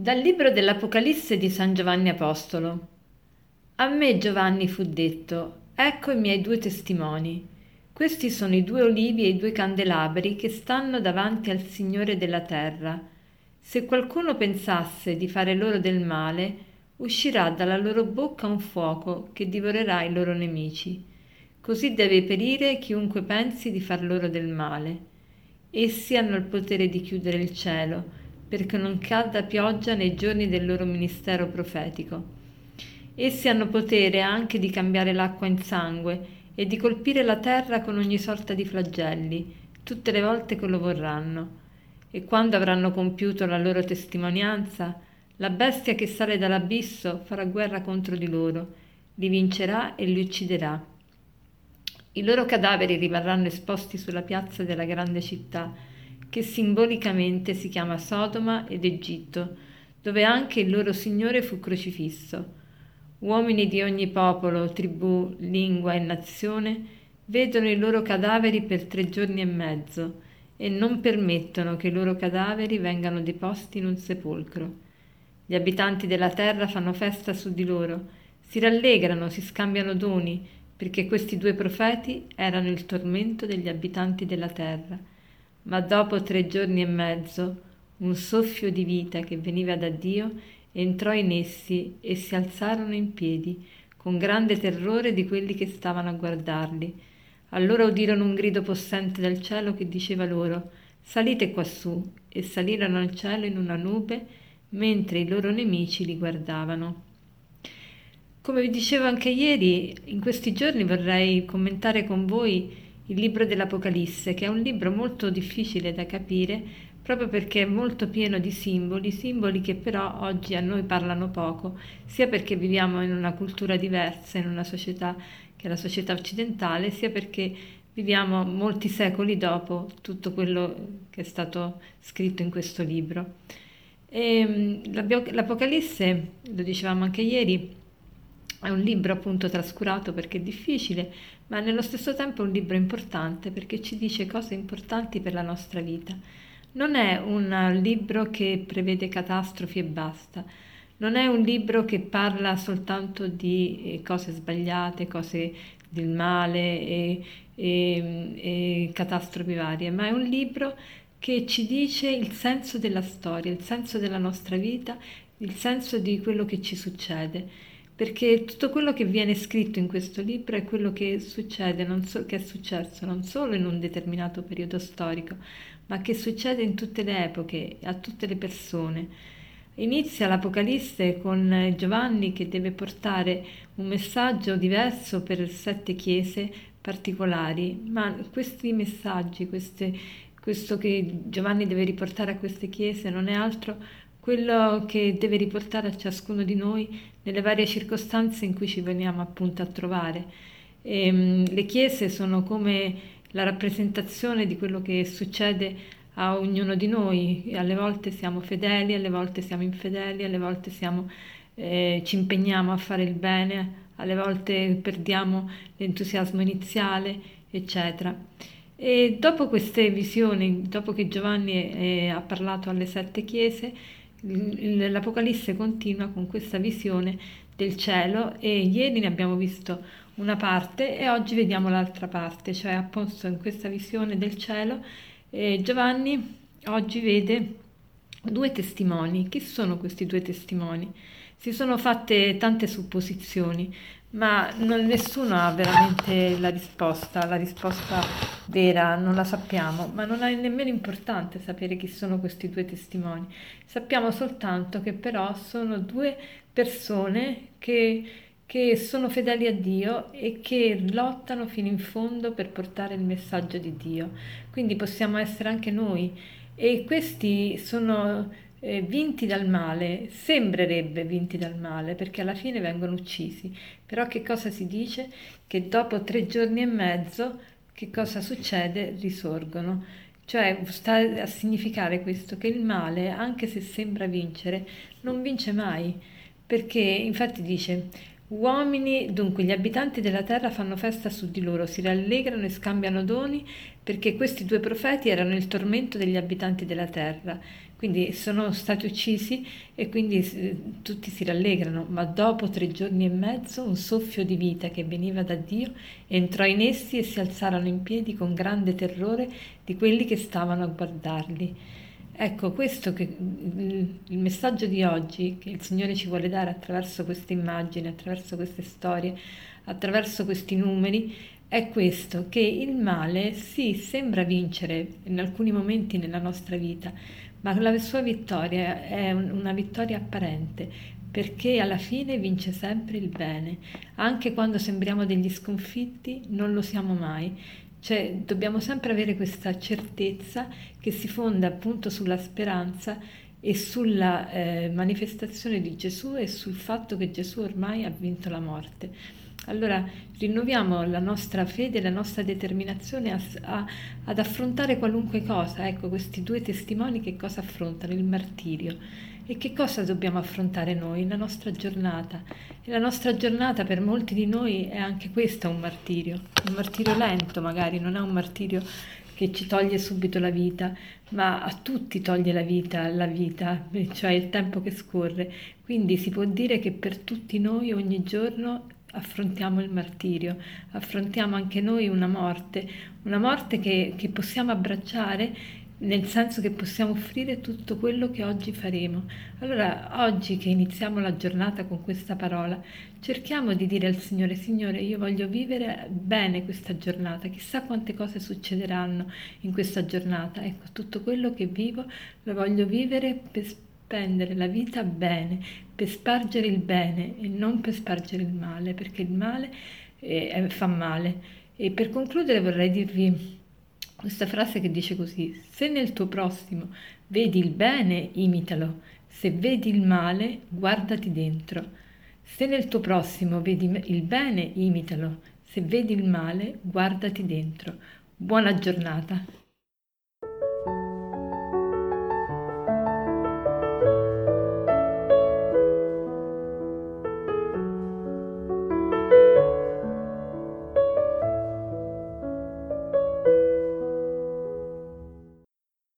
Dal libro dell'Apocalisse di San Giovanni Apostolo. A me, Giovanni, fu detto: ecco i miei due testimoni. Questi sono i due olivi e i due candelabri che stanno davanti al Signore della terra. Se qualcuno pensasse di fare loro del male, uscirà dalla loro bocca un fuoco che divorerà i loro nemici. Così deve perire chiunque pensi di far loro del male. Essi hanno il potere di chiudere il cielo, perché non cada pioggia nei giorni del loro ministero profetico. Essi hanno potere anche di cambiare l'acqua in sangue e di colpire la terra con ogni sorta di flagelli, tutte le volte che lo vorranno. E quando avranno compiuto la loro testimonianza, la bestia che sale dall'abisso farà guerra contro di loro, li vincerà e li ucciderà. I loro cadaveri rimarranno esposti sulla piazza della grande città, che simbolicamente si chiama Sodoma ed Egitto, dove anche il loro Signore fu crocifisso. Uomini di ogni popolo, tribù, lingua e nazione vedono i loro cadaveri per 3 giorni e mezzo e non permettono che i loro cadaveri vengano deposti in un sepolcro. Gli abitanti della terra fanno festa su di loro, si rallegrano, si scambiano doni, perché questi due profeti erano il tormento degli abitanti della terra. Ma dopo 3 giorni e mezzo, un soffio di vita che veniva da Dio entrò in essi e si alzarono in piedi, con grande terrore di quelli che stavano a guardarli. Allora udirono un grido possente dal cielo che diceva loro: salite quassù, e salirono al cielo in una nube, mentre i loro nemici li guardavano. Come vi dicevo anche ieri, in questi giorni vorrei commentare con voi il libro dell'Apocalisse, che è un libro molto difficile da capire, proprio perché è molto pieno di simboli, simboli che però oggi a noi parlano poco, sia perché viviamo in una cultura diversa, in una società che è la società occidentale, sia perché viviamo molti secoli dopo tutto quello che è stato scritto in questo libro. L'Apocalisse, lo dicevamo anche ieri, è un libro appunto trascurato perché è difficile, ma nello stesso tempo è un libro importante perché ci dice cose importanti per la nostra vita. Non è un libro che prevede catastrofi e basta. Non è un libro che parla soltanto di cose sbagliate, cose del male e catastrofi varie, ma è un libro che ci dice il senso della storia, il senso della nostra vita, il senso di quello che ci succede. Perché tutto quello che viene scritto in questo libro è quello che succede, che è successo non solo in un determinato periodo storico, ma che succede in tutte le epoche, a tutte le persone. Inizia l'Apocalisse con Giovanni che deve portare un messaggio diverso per 7 chiese particolari, ma questi messaggi, questo che Giovanni deve riportare a queste chiese non è altro quello che deve riportare a ciascuno di noi nelle varie circostanze in cui ci veniamo appunto a trovare. Le chiese sono come la rappresentazione di quello che succede a ognuno di noi. Alle volte siamo fedeli, alle volte siamo infedeli, alle volte ci impegniamo a fare il bene, alle volte perdiamo l'entusiasmo iniziale, eccetera. E dopo queste visioni, dopo che Giovanni ha parlato alle 7 chiese, l'Apocalisse continua con questa visione del cielo e ieri ne abbiamo visto una parte e oggi vediamo l'altra parte, cioè apposto in questa visione del cielo Giovanni oggi vede 2 testimoni. Chi sono questi 2 testimoni? Si sono fatte tante supposizioni, ma nessuno ha veramente la risposta vera, non la sappiamo, ma non è nemmeno importante sapere chi sono questi 2 testimoni. Sappiamo soltanto che però sono 2 persone che sono fedeli a Dio e che lottano fino in fondo per portare il messaggio di Dio. Quindi possiamo essere anche noi. E questi sono vinti dal male, sembrerebbe vinti dal male, perché alla fine vengono uccisi. Però che cosa si dice? Che dopo 3 giorni e mezzo, che cosa succede? Risorgono. Cioè sta a significare questo, che il male, anche se sembra vincere, non vince mai. Perché infatti dice, Uomini, dunque gli abitanti della terra fanno festa su di loro, si rallegrano e scambiano doni perché questi due profeti erano il tormento degli abitanti della terra. Quindi sono stati uccisi e quindi tutti si rallegrano, ma dopo 3 giorni e mezzo un soffio di vita che veniva da Dio entrò in essi e si alzarono in piedi con grande terrore di quelli che stavano a guardarli. Ecco, questo che il messaggio di oggi che il Signore ci vuole dare attraverso queste immagini, attraverso queste storie, attraverso questi numeri, è questo, che il male sì, sembra vincere in alcuni momenti nella nostra vita, ma la sua vittoria è una vittoria apparente, perché alla fine vince sempre il bene. Anche quando sembriamo degli sconfitti, non lo siamo mai. Cioè, dobbiamo sempre avere questa certezza che si fonda appunto sulla speranza e sulla manifestazione di Gesù e sul fatto che Gesù ormai ha vinto la morte. Allora rinnoviamo la nostra fede, la nostra determinazione ad affrontare qualunque cosa. Ecco, questi due testimoni che cosa affrontano? Il martirio. E che cosa dobbiamo affrontare noi? La nostra giornata. E la nostra giornata per molti di noi è anche questa un martirio lento magari, non è un martirio che ci toglie subito la vita, ma a tutti toglie la vita, cioè il tempo che scorre. Quindi si può dire che per tutti noi ogni giorno affrontiamo il martirio, affrontiamo anche noi una morte che possiamo abbracciare nel senso che possiamo offrire tutto quello che oggi faremo. Allora, oggi che iniziamo la giornata con questa parola, cerchiamo di dire al Signore, Signore, io voglio vivere bene questa giornata, chissà quante cose succederanno in questa giornata. Ecco, tutto quello che vivo lo voglio vivere per spendere la vita bene, per spargere il bene e non per spargere il male, perché il male fa male. E per concludere vorrei dirvi questa frase che dice così: se nel tuo prossimo vedi il bene, imitalo, se vedi il male, guardati dentro. Se nel tuo prossimo vedi il bene, imitalo, se vedi il male, guardati dentro. Buona giornata.